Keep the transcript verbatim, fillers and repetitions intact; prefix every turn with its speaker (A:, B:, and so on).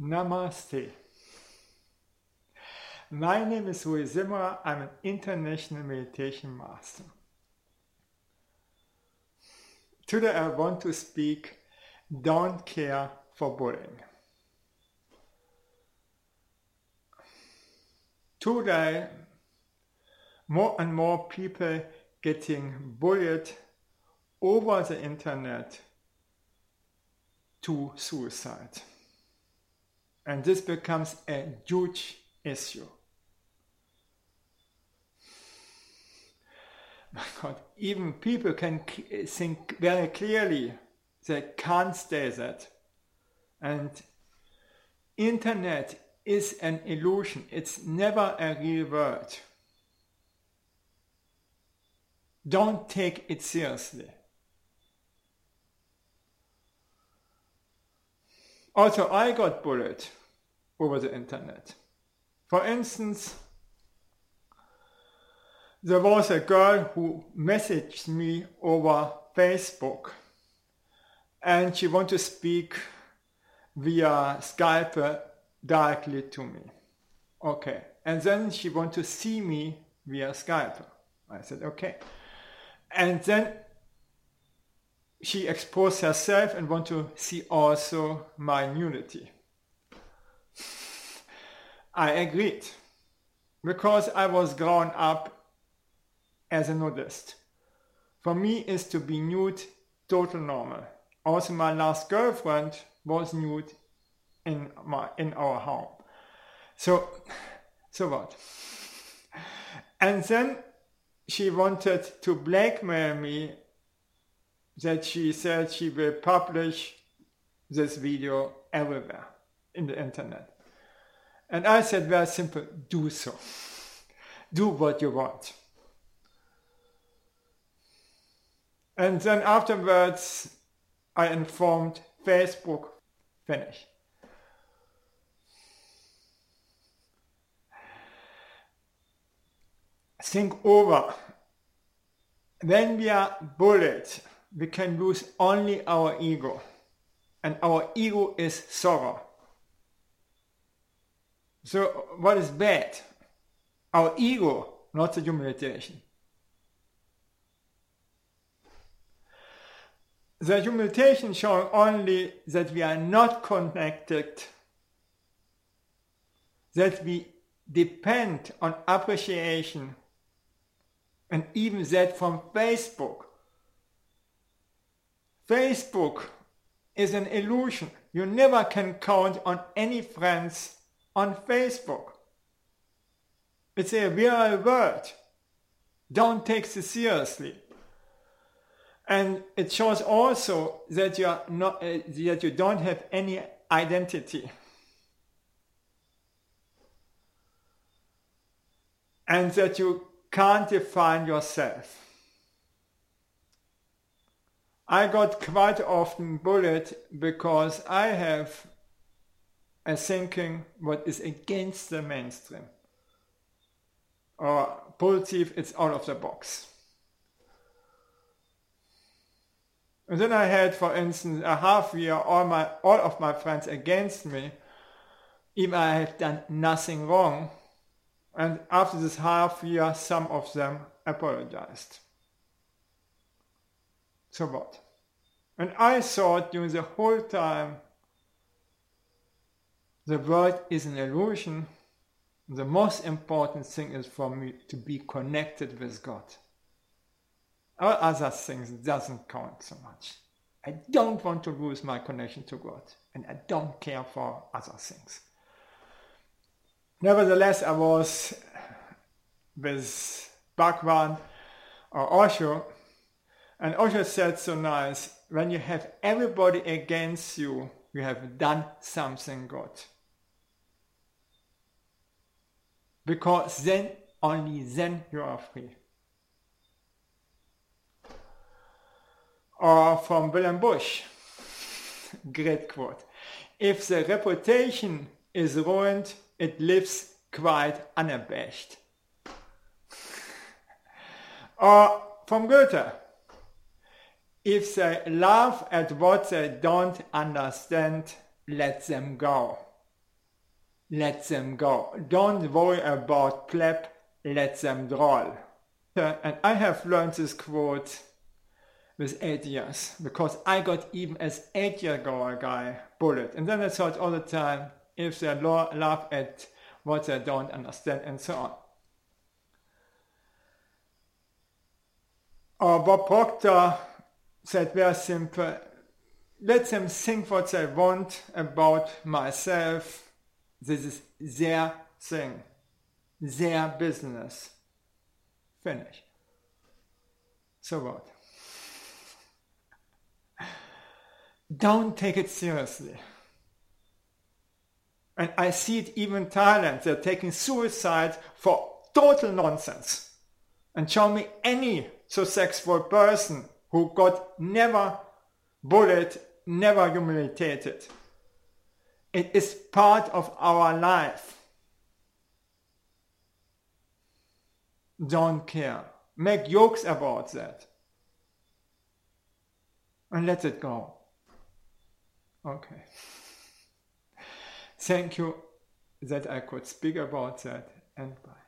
A: Namaste. My name is Rui Zimmerer. I'm an international meditation master. Today I want to speak, don't care for bullying. Today, more and more people getting bullied over the internet to suicide. And this becomes a huge issue. My God, even people can think very clearly they can't stay that. And internet is an illusion. It's never a real world. Don't take it seriously. Also, I got bullied over the internet. For instance, there was a girl who messaged me over Facebook and she wanted to speak via Skype directly to me. Okay. And then she wanted to see me via Skype. I said, okay. And then she exposed herself and wanted to see also my nudity. I agreed, because I was grown up as a nudist. For me, is to be nude total normal. Also, my last girlfriend was nude in my in our home. So, so what? And then she wanted to blackmail me, that she said she will publish this video everywhere in the internet. And I said very simple, do so. Do what you want. And then afterwards, I informed Facebook, finish. Think over. When we are bullied, we can lose only our ego. And our ego is sorrow. So what is bad? Our ego, not the humiliation. The humiliation showing only that we are not connected, that we depend on appreciation, and even that from Facebook. Facebook is an illusion. You never can count on any friends on Facebook. It's a real world. Don't take this seriously. And it shows also that you are not, uh, that you don't have any identity. And that you can't define yourself. I got quite often bullied because I have a thinking what is against the mainstream. Or positive, it's out of the box. And then I had, for instance, a half year, all my all of my friends against me, even I had done nothing wrong. And after this half year, some of them apologized. So what? And I thought during the whole time, the world is an illusion. The most important thing is for me to be connected with God. All other things doesn't count so much. I don't want to lose my connection to God, and I don't care for other things. Nevertheless, I was with Bhagwan or Osho, and Osho said so nice, when you have everybody against you, you have done something good. Because then, only then you are free. Or from William Bush, great quote, if the reputation is ruined, it lives quite unabashed. Or from Goethe, if they laugh at what they don't understand, let them go. let them go. Don't worry about pleb, let them droll. Uh, and I have learned this quote with eight years, because I got even as eight year ago a guy bullied. And then I thought all the time, if they lo- laugh at what they don't understand and so on. Or Bob Proctor said very simple, let them think what they want about myself. This is their thing, their business. Finish. So what? Don't take it seriously. And I see it even in Thailand. They're taking suicide for total nonsense. And show me any successful person who got never bullied, never humiliated. It is part of our life. Don't care. Make jokes about that. And let it go. Okay. Thank you that I could speak about that, and bye.